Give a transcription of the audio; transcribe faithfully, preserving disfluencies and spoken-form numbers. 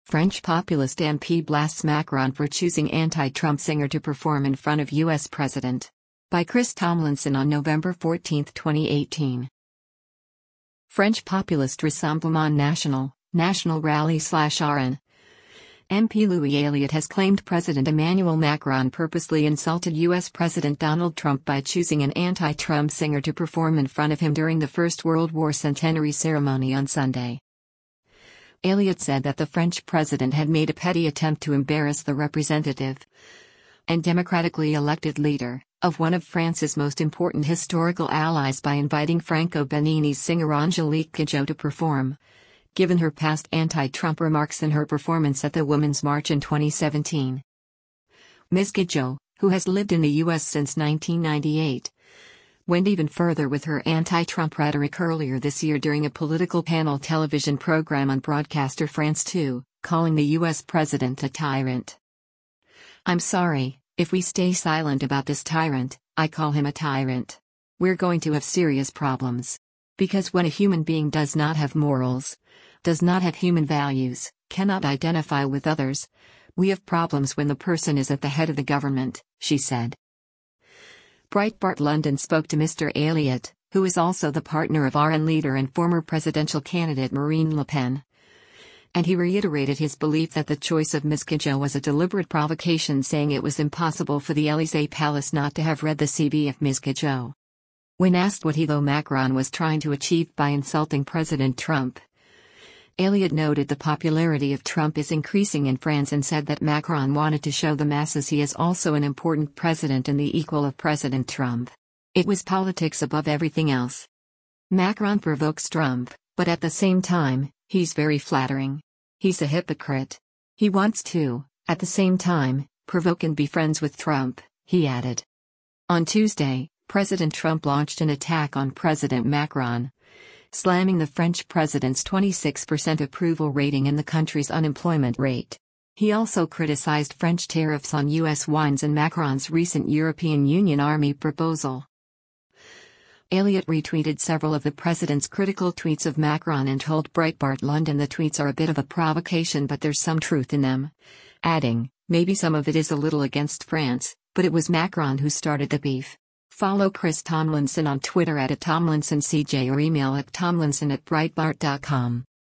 French populist M P blasts Macron for choosing anti-Trump singer to perform in front of U S President. By Chris Tomlinson on November fourteenth, twenty eighteen. French populist Rassemblement National, National Rally slash R N. M P Louis Elliott has claimed President Emmanuel Macron purposely insulted U S President Donald Trump by choosing an anti-Trump singer to perform in front of him during the First World War centenary ceremony on Sunday. Elliott said that the French president had made a petty attempt to embarrass the representative and democratically elected leader of one of France's most important historical allies by inviting Franco Benini's singer Angelique Kidjo to perform, given her past anti-Trump remarks in her performance at the Women's March in twenty seventeen. Miz Kidjo, who has lived in the U S since nineteen ninety-eight, went even further with her anti-Trump rhetoric earlier this year during a political panel television program on broadcaster France two, calling the U S president a tyrant. "I'm sorry, if we stay silent about this tyrant, I call him a tyrant. We're going to have serious problems. Because when a human being does not have morals, does not have human values, cannot identify with others, we have problems when the person is at the head of the government," she said. Breitbart London spoke to Mister Elliott, who is also the partner of R N leader and former presidential candidate Marine Le Pen. And he reiterated his belief that the choice of Miz Kidjo was a deliberate provocation, saying it was impossible for the Élysée Palace not to have read the C V of Miz Kidjo. When asked what he though Macron was trying to achieve by insulting President Trump, Elliott noted the popularity of Trump is increasing in France and said that Macron wanted to show the masses he is also an important president and the equal of President Trump. It was politics above everything else. Macron provokes Trump, but at the same time, he's very flattering. He's a hypocrite. He wants to, at the same time, provoke and be friends with Trump, he added. On Tuesday, President Trump launched an attack on President Macron, slamming the French president's twenty-six percent approval rating and the country's unemployment rate. He also criticized French tariffs on U S wines and Macron's recent European Union army proposal. Elliott retweeted several of the president's critical tweets of Macron and told Breitbart London the tweets are a bit of a provocation but there's some truth in them, adding, "Maybe some of it is a little against France, but it was Macron who started the beef." Follow Chris Tomlinson on Twitter at, at TomlinsonCJ or email at tomlinson at breitbart dot com.